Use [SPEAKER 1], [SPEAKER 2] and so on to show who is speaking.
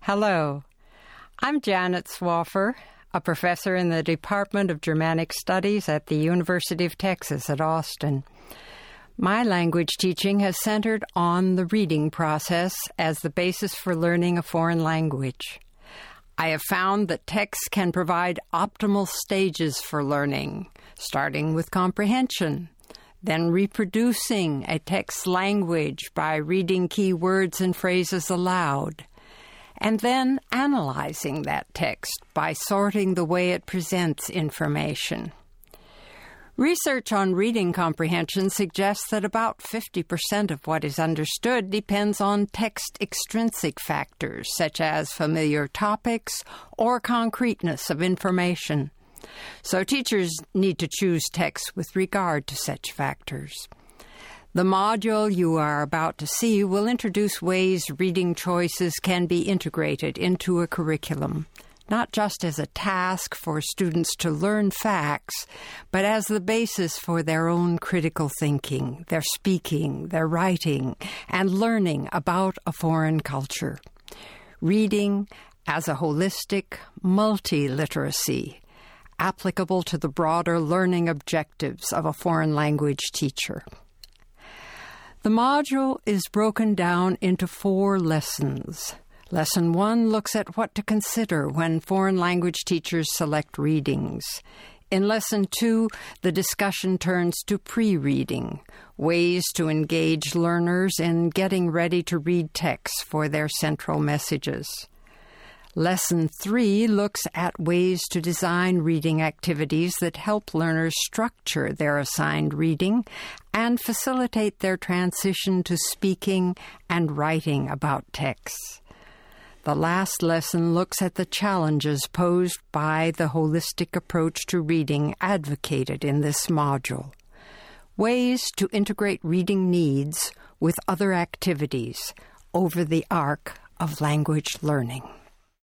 [SPEAKER 1] Hello, I'm Janet Swaffer, a professor in the Department of Germanic Studies at the University of Texas at Austin. My language teaching has centered on the reading process as the basis for learning a foreign language. I have found that text can provide optimal stages for learning, starting with comprehension, then reproducing a text language by reading key words and phrases aloud, and then analyzing that text by sorting the way it presents information. Research on reading comprehension suggests that about 50% of what is understood depends on text extrinsic factors, such as familiar topics or concreteness of information. So teachers need to choose text with regard to such factors. The module you are about to see will introduce ways reading choices can be integrated into a curriculum, not just as a task for students to learn facts, but as the basis for their own critical thinking, their speaking, their writing, and learning about a foreign culture. Reading as a holistic multiliteracy, applicable to the broader learning objectives of a foreign language teacher. The module is broken down into 4 lessons. Lesson 1 looks at what to consider when foreign language teachers select readings. In Lesson 2, the discussion turns to pre-reading, ways to engage learners in getting ready to read texts for their central messages. Lesson 3 looks at ways to design reading activities that help learners structure their assigned reading and facilitate their transition to speaking and writing about texts. The last lesson looks at the challenges posed by the holistic approach to reading advocated in this module. Ways to integrate reading needs with other activities over the arc of language learning.